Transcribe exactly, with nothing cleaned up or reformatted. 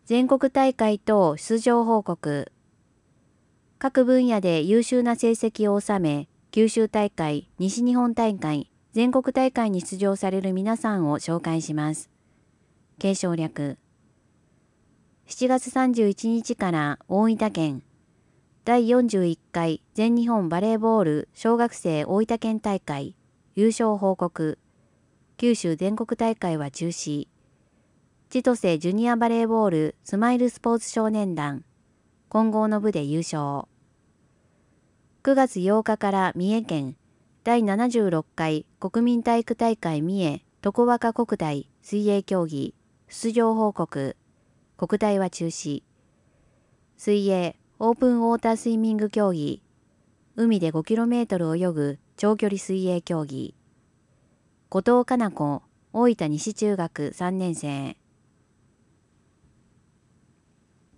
全国大会等出場報告。各分野で優秀な成績を収め、九州大会、西日本大会、全国大会に出場される皆さんを紹介します。継承略。しちがつさんじゅういちにちから大分県だいよんじゅういっかい全日本バレーボール小学生大分県大会優勝報告。九州全国大会は中止。千歳ジュニアバレーボールスマイルスポーツ少年団混合の部で優勝。くがつようかから三重県だいななじゅうろっかい国民体育大会三重常若国体水泳競技出場報告。国体は中止。水泳オープンウォータースイミング競技海で ごキロメートル 泳ぐ長距離水泳競技後藤かな子大分西中学さんねんせい